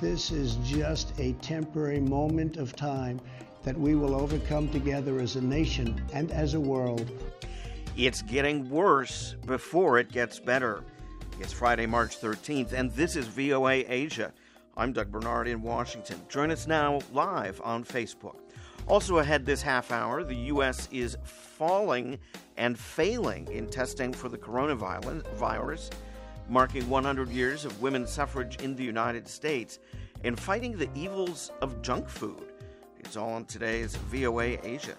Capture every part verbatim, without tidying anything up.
this is just a temporary moment of time that we will overcome together as a nation and as a world. It's getting worse before it gets better. It's Friday, March thirteenth, and this is V O A Asia. I'm Doug Bernard in Washington. Join us now live on Facebook. Also ahead this half hour, the U S is falling and failing in testing for the coronavirus, marking one hundred years of women's suffrage in the United States, and fighting the evils of junk food. It's all on today's V O A Asia.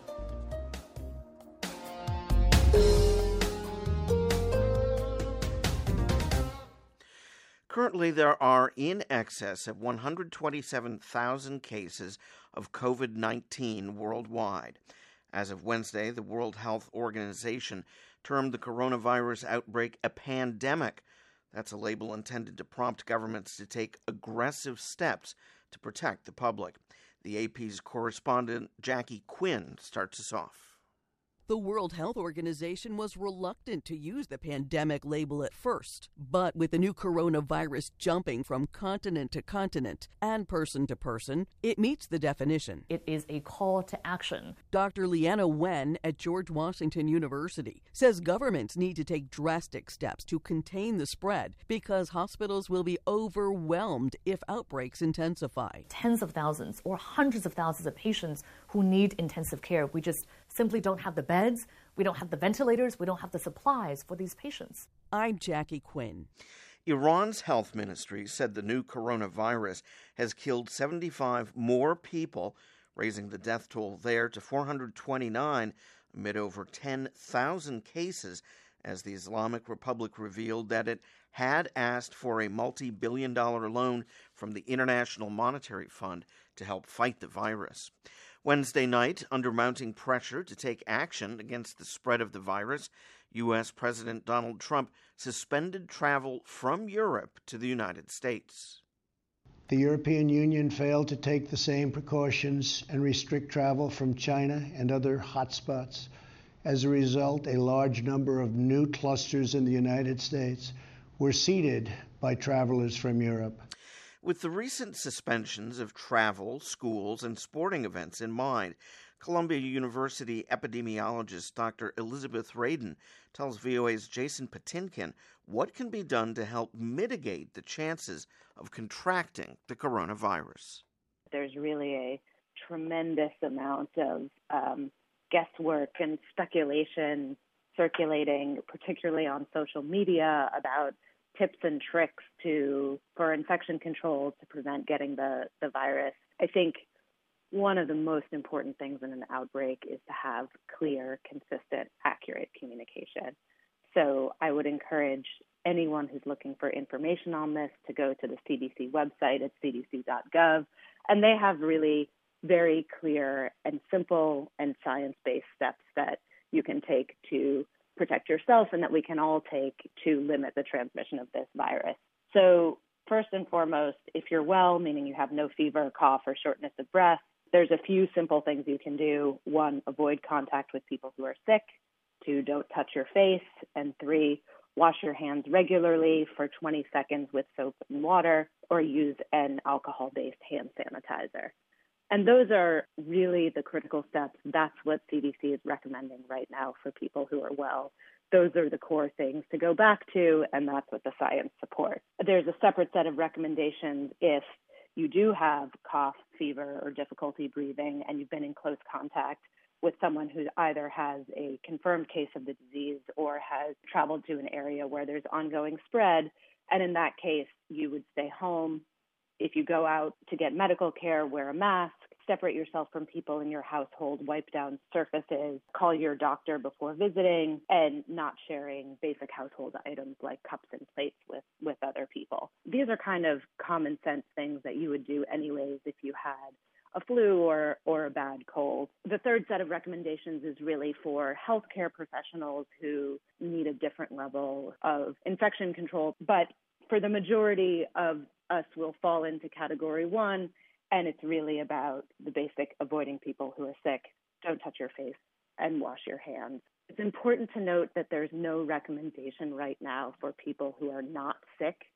Currently, there are in excess of one hundred twenty-seven thousand cases of COVID nineteen worldwide. As of Wednesday, the World Health Organization termed the coronavirus outbreak a pandemic. That's a label intended to prompt governments to take aggressive steps to protect the public. The A P's correspondent Jackie Quinn starts us off. The World Health Organization was reluctant to use the pandemic label at first, but with the new coronavirus jumping from continent to continent and person to person, it meets the definition. It is a call to action. Doctor Leanna Wen at George Washington University says governments need to take drastic steps to contain the spread because hospitals will be overwhelmed if outbreaks intensify. Tens of thousands or hundreds of thousands of patients who need intensive care. We just simply don't have the beds, we don't have the ventilators, we don't have the supplies for these patients. I'm Jackie Quinn. Iran's health ministry said the new coronavirus has killed seventy-five more people, raising the death toll there to four hundred twenty-nine amid over ten thousand cases, as the Islamic Republic revealed that it had asked for a multi-billion dollar loan from the International Monetary Fund to help fight the virus. Wednesday night, under mounting pressure to take action against the spread of the virus, U S President Donald Trump suspended travel from Europe to the United States. The European Union failed to take the same precautions and restrict travel from China and other hotspots. As a result, a large number of new clusters in the United States were seeded by travelers from Europe. With the recent suspensions of travel, schools, and sporting events in mind, Columbia University epidemiologist Doctor Elizabeth Radin tells V O A's Jason Patinkin what can be done to help mitigate the chances of contracting the coronavirus. There's really a tremendous amount of um, guesswork and speculation circulating, particularly on social media, about tips and tricks to for infection control to prevent getting the, the virus. I think one of the most important things in an outbreak is to have clear, consistent, accurate communication. So I would encourage anyone who's looking for information on this to go to the C D C website at c d c dot gov, and they have really very clear and simple and science-based steps that you can take to protect yourself and that we can all take to limit the transmission of this virus. So first and foremost, if you're well, meaning you have no fever, cough, or shortness of breath, there's a few simple things you can do. One, avoid contact with people who are sick. Two, don't touch your face. And three, wash your hands regularly for twenty seconds with soap and water, or use an alcohol-based hand sanitizer. And those are really the critical steps. That's what C D C is recommending right now for people who are well. Those are the core things to go back to, and that's what the science supports. There's a separate set of recommendations if you do have cough, fever, or difficulty breathing, and you've been in close contact with someone who either has a confirmed case of the disease or has traveled to an area where there's ongoing spread. And in that case, you would stay home. If you go out to get medical care, wear a mask, separate yourself from people in your household, wipe down surfaces, call your doctor before visiting, and not sharing basic household items like cups and plates with, with other people. These are kind of common sense things that you would do anyways if you had a flu or, or a bad cold. The third set of recommendations is really for healthcare professionals who need a different level of infection control. But for the majority of us, will fall into category one, and it's really about the basic avoiding people who are sick, don't touch your face, and wash your hands. It's important to note that there's no recommendation right now for people who are not sick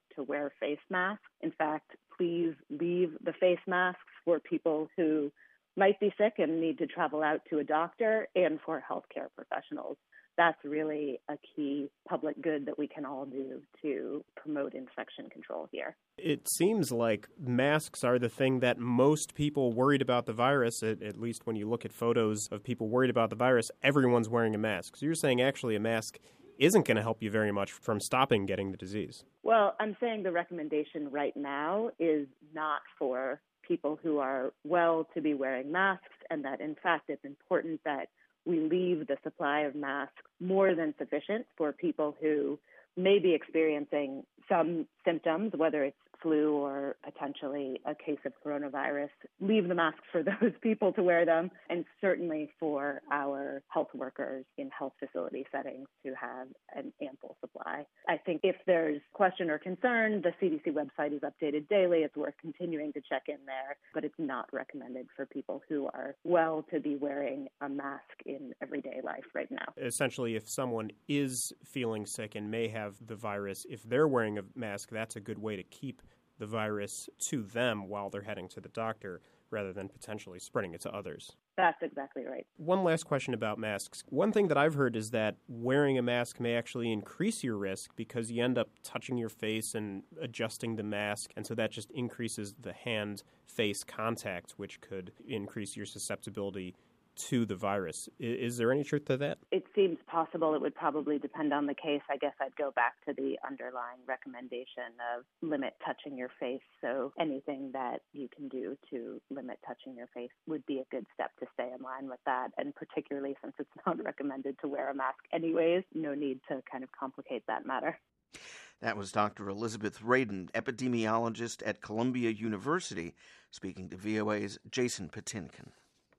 to wear face masks. In fact, please leave the face masks for people who might be sick and need to travel out to a doctor, and for healthcare professionals. That's really a key public good that we can all do to promote infection control here. It seems like masks are the thing that most people worried about the virus, at, at least when you look at photos of people worried about the virus, everyone's wearing a mask. So you're saying actually a mask isn't going to help you very much from stopping getting the disease. Well, I'm saying the recommendation right now is not for people who are well to be wearing masks, and that in fact it's important that we leave the supply of masks more than sufficient for people who may be experiencing some symptoms, whether it's flu or potentially a case of coronavirus. Leave the masks for those people to wear them, and certainly for our health workers in health facility settings to have an ample supply. I think if there's question or concern, the C D C website is updated daily. It's worth continuing to check in there, but it's not recommended for people who are well to be wearing a mask in everyday life right now. Essentially, if someone is feeling sick and may have the virus, if they're wearing a mask, that's a good way to keep the virus to them while they're heading to the doctor, rather than potentially spreading it to others. That's exactly right. One last question about masks. One thing that I've heard is that wearing a mask may actually increase your risk because you end up touching your face and adjusting the mask, and so that just increases the hand-face contact, which could increase your susceptibility to the virus. Is there any truth to that? It seems possible. It would probably depend on the case. I guess I'd go back to the underlying recommendation of limit touching your face. So anything that you can do to limit touching your face would be a good step to stay in line with that. And particularly since it's not recommended to wear a mask anyways, no need to kind of complicate that matter. That was Doctor Elizabeth Radin, epidemiologist at Columbia University, speaking to V O A's Jason Patinkin.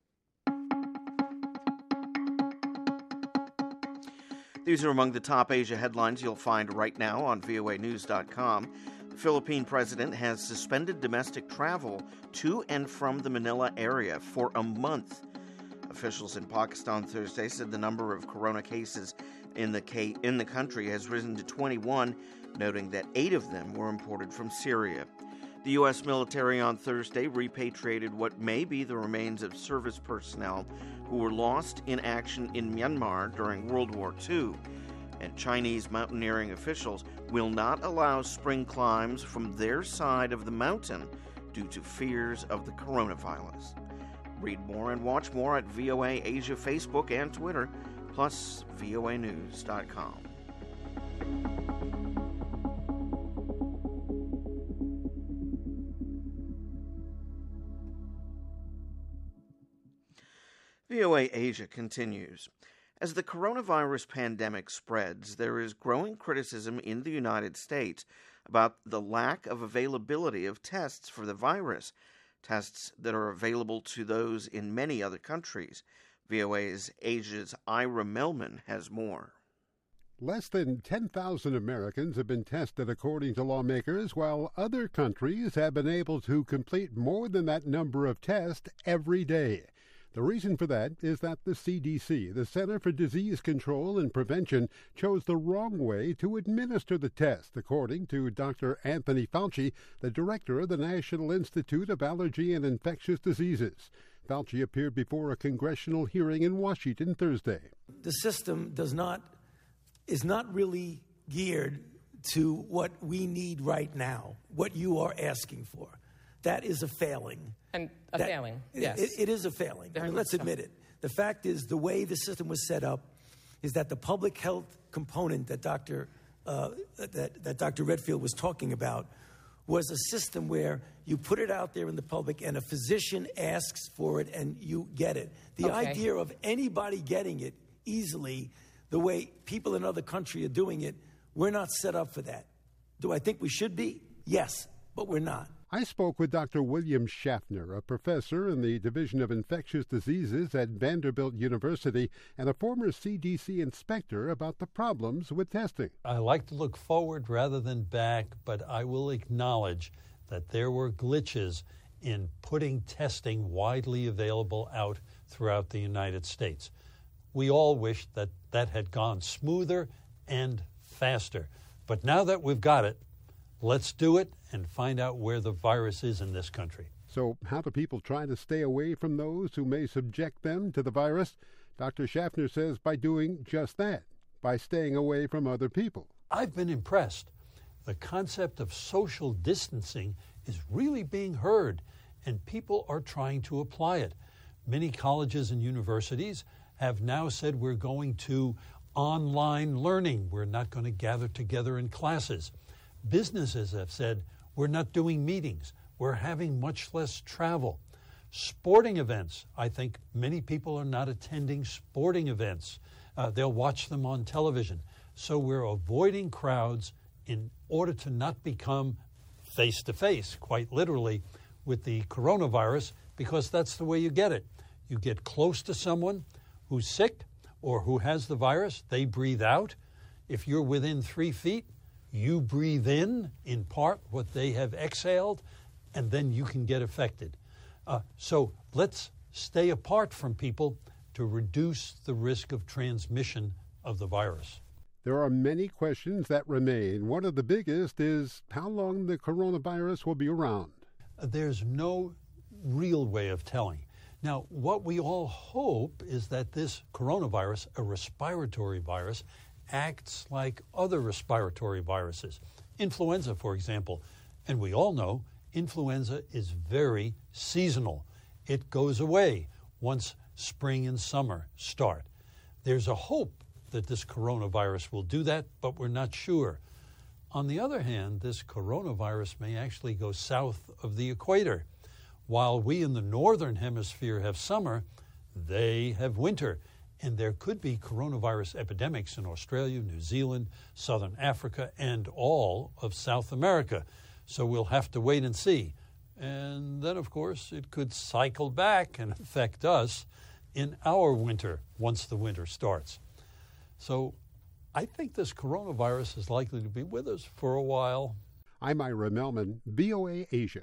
These are among the top Asia headlines you'll find right now on V O A news dot com. The Philippine president has suspended domestic travel to and from the Manila area for a month. Officials in Pakistan Thursday said the number of corona cases in the ca- in the country has risen to twenty-one, noting that eight of them were imported from Syria. The U S military on Thursday repatriated what may be the remains of service personnel who were lost in action in Myanmar during World War Two. And Chinese mountaineering officials will not allow spring climbs from their side of the mountain due to fears of the coronavirus. Read more and watch more at V O A Asia Facebook and Twitter, plus V O A news dot com. V O A Asia continues. As the coronavirus pandemic spreads, there is growing criticism in the United States about the lack of availability of tests for the virus, tests that are available to those in many other countries. V O A's Asia's Ira Melman has more. Less than ten thousand Americans have been tested, according to lawmakers, while other countries have been able to complete more than that number of tests every day. The reason for that is that the C D C, the Center for Disease Control and Prevention, chose the wrong way to administer the test, according to Doctor Anthony Fauci, the director of the National Institute of Allergy and Infectious Diseases. Fauci appeared before a congressional hearing in Washington Thursday. The system does not is not really geared to what we need right now, what you are asking for. That is a failing. And a that, failing, yes. It, it is a failing. I mean, let's admit it. The fact is, the way the system was set up is that the public health component that Doctor Uh, that, that Doctor Redfield was talking about was a system where you put it out there in the public and a physician asks for it and you get it. The okay. idea of anybody getting it easily, the way people in other countries are doing it, we're not set up for that. Do I think we should be? Yes, but we're not. I spoke with Doctor William Schaffner, a professor in the Division of Infectious Diseases at Vanderbilt University and a former C D C inspector, about the problems with testing. I like to look forward rather than back, but I will acknowledge that there were glitches in putting testing widely available out throughout the United States. We all wish that that had gone smoother and faster. But now that we've got it, Let's do it and find out where the virus is in this country. So how do people try to stay away from those who may subject them to the virus? Doctor Schaffner says by doing just that, by staying away from other people. I've been impressed. The concept of social distancing is really being heard, and people are trying to apply it. Many colleges and universities have now said we're going to online learning. We're not going to gather together in classes. Businesses have said we're not doing meetings. We're having much less travel. Sporting events, I think many people are not attending sporting events. Uh, they'll watch them on television. So we're avoiding crowds in order to not become face-to-face, quite literally, with the coronavirus, because that's the way you get it. You get close to someone who's sick or who has the virus, they breathe out. If you're within three feet, you breathe in, in part, what they have exhaled, and then you can get affected. Uh, so let's stay apart from people to reduce the risk of transmission of the virus. There are many questions that remain. One of the biggest is how long the coronavirus will be around. There's no real way of telling. Now, what we all hope is that this coronavirus, a respiratory virus, acts like other respiratory viruses. Influenza, for example. And we all know influenza is very seasonal. It goes away once spring and summer start. There's a hope that this coronavirus will do that, but we're not sure. On the other hand, this coronavirus may actually go south of the equator. While we in the northern hemisphere have summer, they have winter. And there could be coronavirus epidemics in Australia, New Zealand, southern Africa, and all of South America. So we'll have to wait and see. And then, of course, it could cycle back and affect us in our winter once the winter starts. So I think this coronavirus is likely to be with us for a while. I'm Ira Melman, V O A Asia.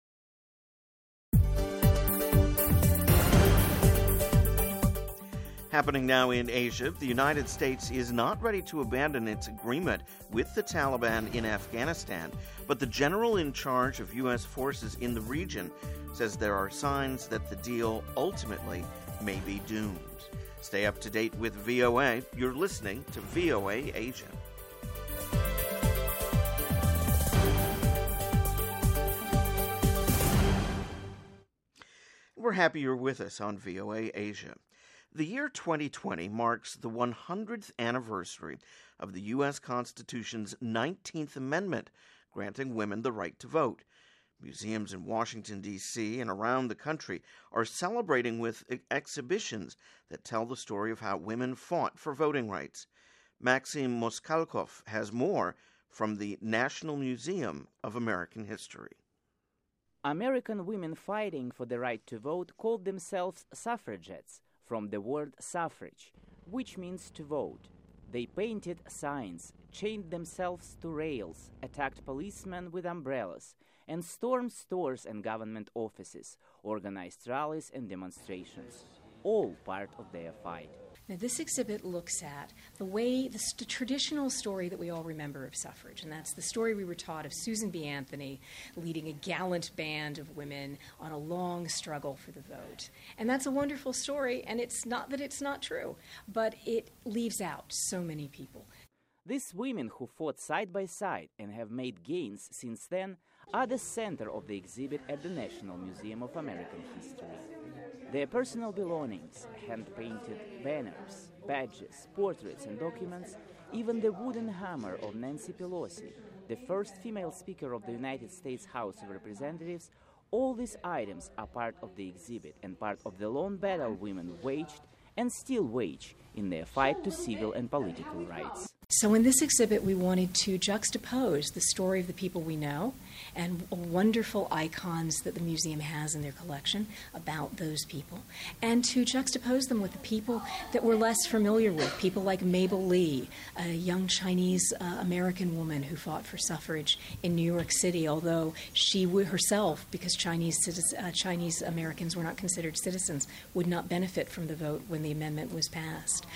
Happening now in Asia, the United States is not ready to abandon its agreement with the Taliban in Afghanistan, but the general in charge of U S forces in the region says there are signs that the deal ultimately may be doomed. Stay up to date with V O A. You're listening to V O A Asia. We're happy you're with us on V O A Asia. The year twenty twenty marks the one hundredth anniversary of the U S Constitution's nineteenth Amendment, granting women the right to vote. Museums in Washington, D C and around the country are celebrating with ex- exhibitions that tell the story of how women fought for voting rights. Maxim Moskalkov has more from the National Museum of American History. American women fighting for the right to vote called themselves suffragettes, from the word suffrage, which means to vote. They painted signs, chained themselves to rails, attacked policemen with umbrellas, and stormed stores and government offices, organized rallies and demonstrations, all part of their fight. Now, this exhibit looks at the way, the, the traditional story that we all remember of suffrage, and that's the story we were taught of Susan B. Anthony leading a gallant band of women on a long struggle for the vote. And that's a wonderful story, and it's not that it's not true, but it leaves out so many people. These women who fought side by side and have made gains since then are the center of the exhibit at the National Museum of American History. Their personal belongings, hand-painted banners, badges, portraits and documents, even the wooden hammer of Nancy Pelosi, the first female Speaker of the United States House of Representatives, all these items are part of the exhibit and part of the long battle women waged and still wage in their fight to civil and political rights. So in this exhibit, we wanted to juxtapose the story of the people we know and wonderful icons that the museum has in their collection about those people, and to juxtapose them with the people that we're less familiar with, people like Mabel Lee, a young Chinese uh, American woman who fought for suffrage in New York City, although she would herself, because Chinese, uh, Chinese Americans were not considered citizens, would not benefit from the vote when the amendment was passed.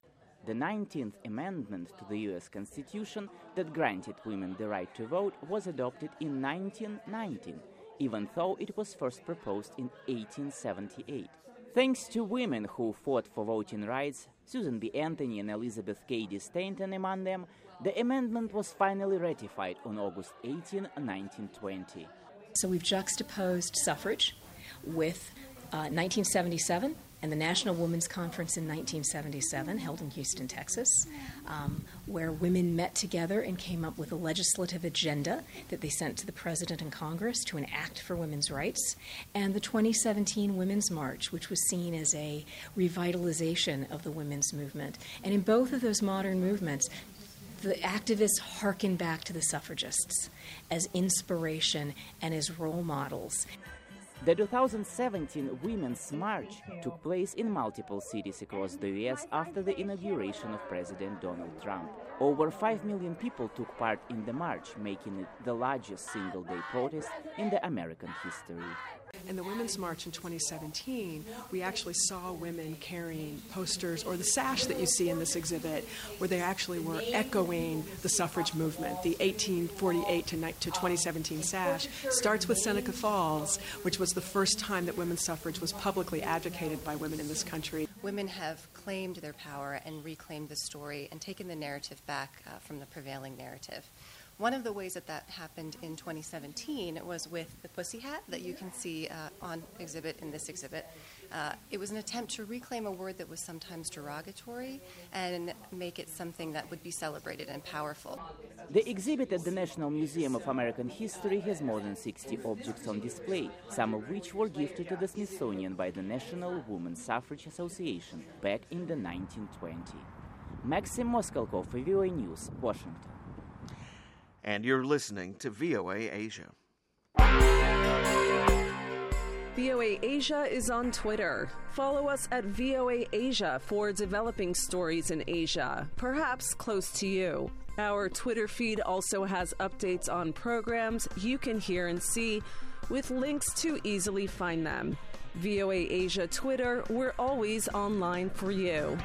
The nineteenth Amendment to the U S Constitution that granted women the right to vote was adopted in nineteen nineteen, even though it was first proposed in eighteen seventy-eight. Thanks to women who fought for voting rights, Susan B. Anthony and Elizabeth Cady Stanton among them, the amendment was finally ratified on August eighteenth, nineteen twenty. So we've juxtaposed suffrage with uh, nineteen seventy-seven and the National Women's Conference in nineteen seventy-seven, held in Houston, Texas, um, where women met together and came up with a legislative agenda that they sent to the President and Congress to enact for women's rights, and the twenty seventeen Women's March, which was seen as a revitalization of the women's movement. And in both of those modern movements, the activists hearken back to the suffragists as inspiration and as role models. The two thousand seventeen Women's March took place in multiple cities across the U S after the inauguration of President Donald Trump. Over five million people took part in the march, making it the largest single-day protest in the American history. In the Women's March in twenty seventeen, we actually saw women carrying posters, or the sash that you see in this exhibit, where they actually were echoing the suffrage movement. The eighteen forty-eight to twenty seventeen sash starts with Seneca Falls, which was the first time that women's suffrage was publicly advocated by women in this country. Women have claimed their power and reclaimed the story and taken the narrative back uh, from the prevailing narrative. One of the ways that that happened in twenty seventeen was with the Pussy Hat that you can see uh, on exhibit in this exhibit. Uh, it was an attempt to reclaim a word that was sometimes derogatory and make it something that would be celebrated and powerful. The exhibit at the National Museum of American History has more than sixty objects on display, some of which were gifted to the Smithsonian by the National Women's Suffrage Association back in the nineteen twenties. Maxim Moskalkov, V O A News, Washington. And you're listening to V O A Asia. V O A Asia is on Twitter. Follow us at V O A Asia for developing stories in Asia, perhaps close to you. Our Twitter feed also has updates on programs you can hear and see, with links to easily find them. V O A Asia Twitter, we're always online for you.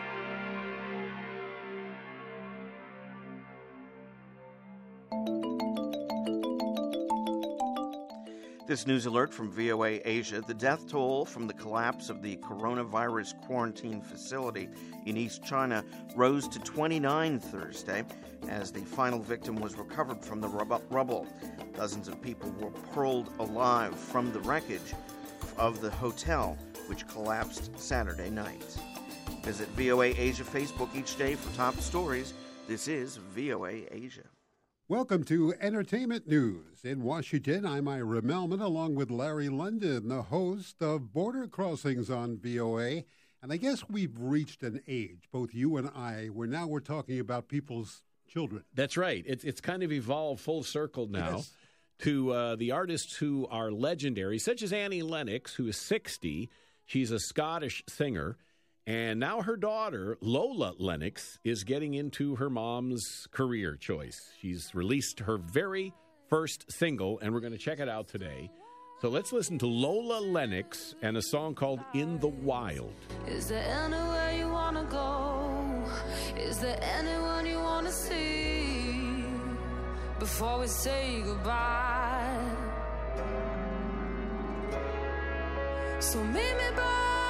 This news alert from V O A Asia: the death toll from the collapse of the coronavirus quarantine facility in East China rose to twenty-nine Thursday as the final victim was recovered from the rubble. Dozens of people were pulled alive from the wreckage of the hotel, which collapsed Saturday night. Visit V O A Asia Facebook each day for top stories. This is V O A Asia. Welcome to Entertainment News. In Washington, I'm Ira Melman, along with Larry London, the host of Border Crossings on V O A. And I guess we've reached an age, both you and I, where now we're talking about people's children. That's right. It's, it's kind of evolved full circle now yes. to uh, the artists who are legendary, such as Annie Lennox, who is sixty. She's a Scottish singer. And now her daughter, Lola Lennox, is getting into her mom's career choice. She's released her very first single, and we're going to check it out today. So let's listen to Lola Lennox and a song called In the Wild. Is there anywhere you want to go? Is there anyone you want to see before we say goodbye? So meet me by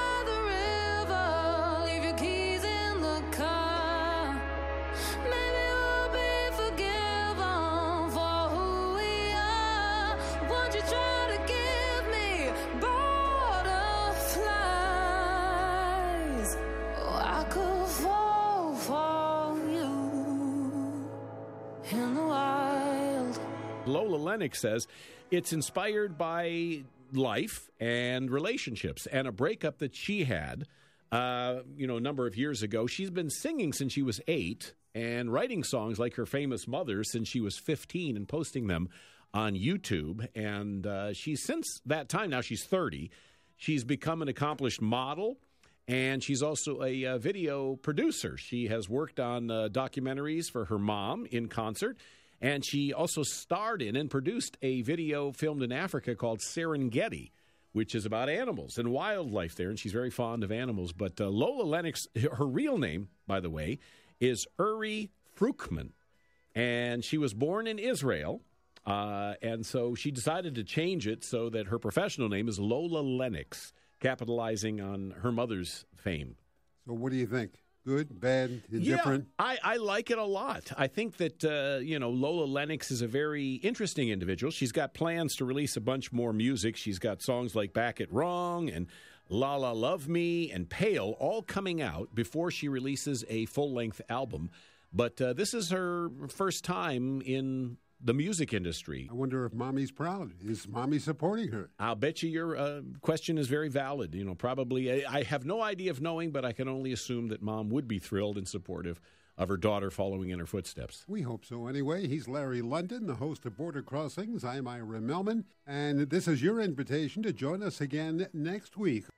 Lola Lennox says it's inspired by life and relationships and a breakup that she had, uh, you know, a number of years ago. She's been singing since she was eight and writing songs like her famous mother since she was fifteen and posting them on YouTube. And uh, she's since that time, now she's thirty, she's become an accomplished model. And she's also a uh, video producer. She has worked on uh, documentaries for her mom in concert. And she also starred in and produced a video filmed in Africa called Serengeti, which is about animals and wildlife there, and she's very fond of animals. But uh, Lola Lennox, her real name, by the way, is Uri Fruchman, and she was born in Israel, uh, and so she decided to change it so that her professional name is Lola Lennox, capitalizing on her mother's fame. So what do you think? Good, bad, indifferent? Yeah, I, I like it a lot. I think that, uh, you know, Lola Lennox is a very interesting individual. She's got plans to release a bunch more music. She's got songs like Back It Wrong and La La Love Me and Pale all coming out before she releases a full-length album. But uh, this is her first time in the music industry. I wonder if Mommy's proud. Is Mommy supporting her? I'll bet you your uh, question is very valid. You know, probably, I, I have no idea of knowing, but I can only assume that Mom would be thrilled and supportive of her daughter following in her footsteps. We hope so anyway. He's Larry London, the host of Border Crossings. I'm Ira Melman, and this is your invitation to join us again next week.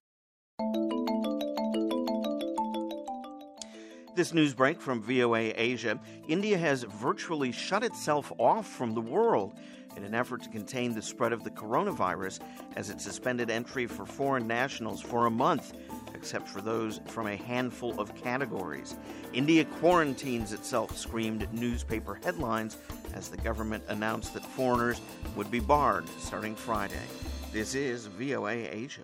This news break from V O A Asia. India has virtually shut itself off from the world in an effort to contain the spread of the coronavirus as it suspended entry for foreign nationals for a month, except for those from a handful of categories. India quarantines itself, screamed newspaper headlines as the government announced that foreigners would be barred starting Friday. This is V O A Asia.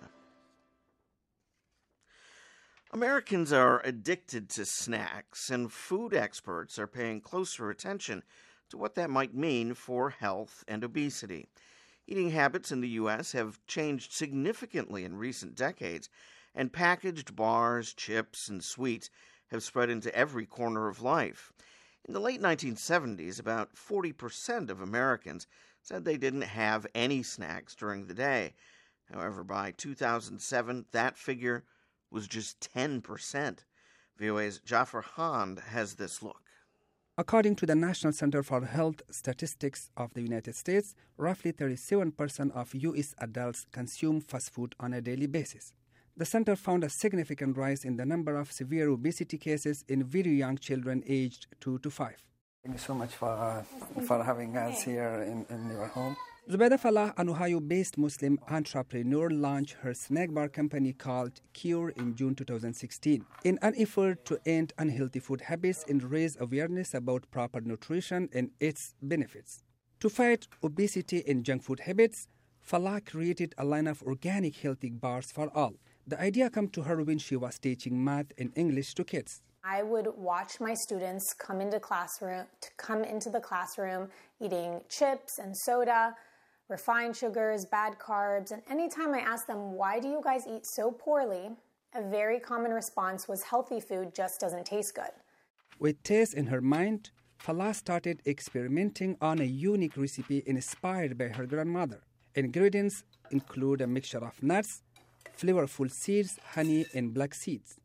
Americans are addicted to snacks, and food experts are paying closer attention to what that might mean for health and obesity. Eating habits in the U S have changed significantly in recent decades, and packaged bars, chips, and sweets have spread into every corner of life. In the late nineteen seventies, about forty percent of Americans said they didn't have any snacks during the day. However, by two thousand seven, that figure was just ten percent. V O A's Jafar Hand has this look. According to the National Center for Health Statistics of the United States, roughly thirty-seven percent of U S adults consume fast food on a daily basis. The center found a significant rise in the number of severe obesity cases in very young children aged two to five. Thank you so much for, uh, for having us here in, in your home. Zubaida Falah, an Ohio-based Muslim entrepreneur, launched her snack bar company called Cure in June two thousand sixteen in an effort to end unhealthy food habits and raise awareness about proper nutrition and its benefits. To fight obesity and junk food habits, Falah created a line of organic healthy bars for all. The idea came to her when she was teaching math and English to kids. I would watch my students come into classroom, to come into the classroom eating chips and soda, refined sugars, bad carbs, and anytime I asked them, why do you guys eat so poorly, a very common response was healthy food just doesn't taste good. With taste in her mind, Falah started experimenting on a unique recipe inspired by her grandmother. Ingredients include a mixture of nuts, flavorful seeds, honey, and black seeds.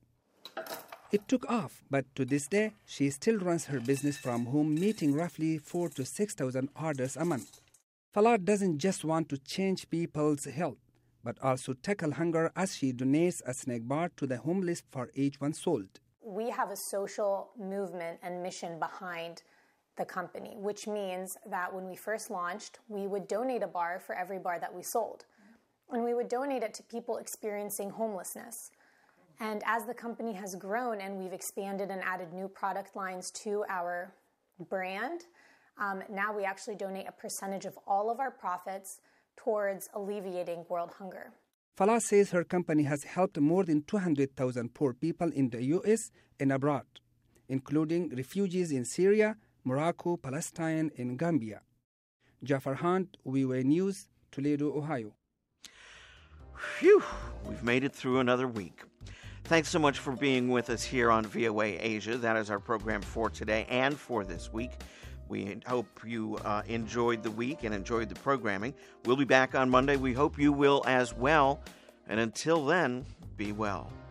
It took off, but to this day, she still runs her business from home, meeting roughly four to six thousand orders a month. Falah doesn't just want to change people's health, but also tackle hunger as she donates a snack bar to the homeless for each one sold. We have a social movement and mission behind the company, which means that when we first launched, we would donate a bar for every bar that we sold. And we would donate it to people experiencing homelessness. And as the company has grown and we've expanded and added new product lines to our brand, Um, now we actually donate a percentage of all of our profits towards alleviating world hunger. Falah says her company has helped more than two hundred thousand poor people in the U S and abroad, including refugees in Syria, Morocco, Palestine, and Gambia. Jafar Hand, V O A News, Toledo, Ohio. Phew, we've made it through another week. Thanks so much for being with us here on V O A Asia. That is our program for today and for this week. We hope you uh, enjoyed the week and enjoyed the programming. We'll be back on Monday. We hope you will as well. And until then, be well.